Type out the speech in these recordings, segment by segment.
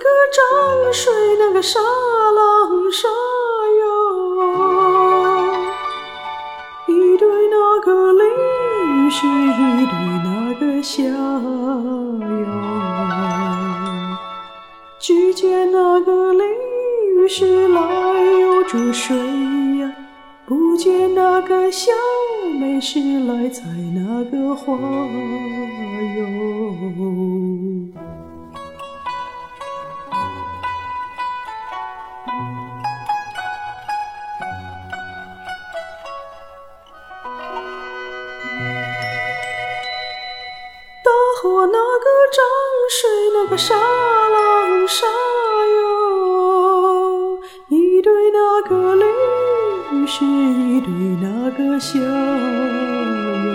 个涨水那个沙浪沙哟，一对那个鲤鱼是一对那个虾哟，只见那个鲤鱼是来游着水呀，不见那个小妹是来采那个花哟。大河那个涨水那个沙浪沙哟，一对那个鲤鱼是一对那个虾哟，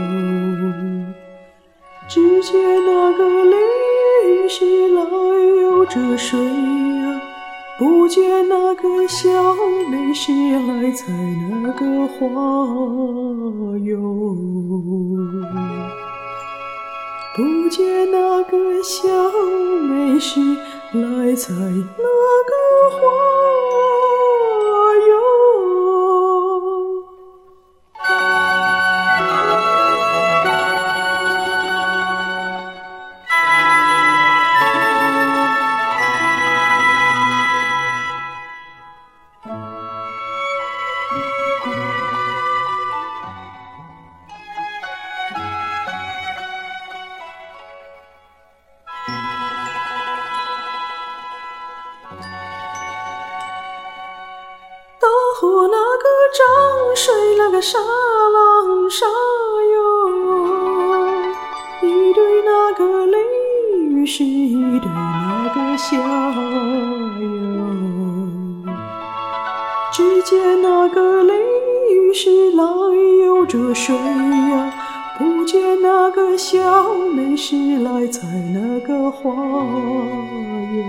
只见那个鲤鱼是来游着水呀，不见那个小妹是来采那个花哟，不见那个小妹是来采那个花哟。大河那个涨水那个沙浪沙哟，一对那个鲤鱼是一对那个虾哟，只见那个鲤鱼是来游着水呀，不见那个小妹是来采那个花哟。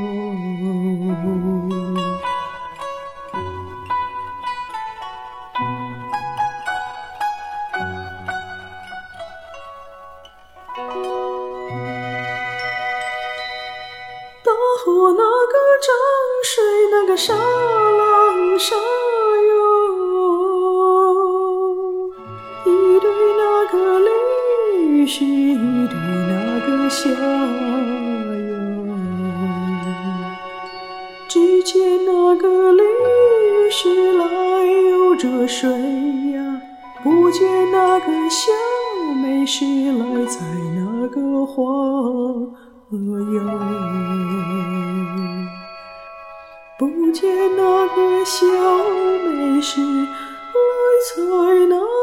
大河那个涨水那个沙浪沙哟，一对那个鲤鱼是一对那个虾哟，只见那个鲤鱼是来游着水呀，不见那个小妹是来采那个花哟，不见那个小妹是来采那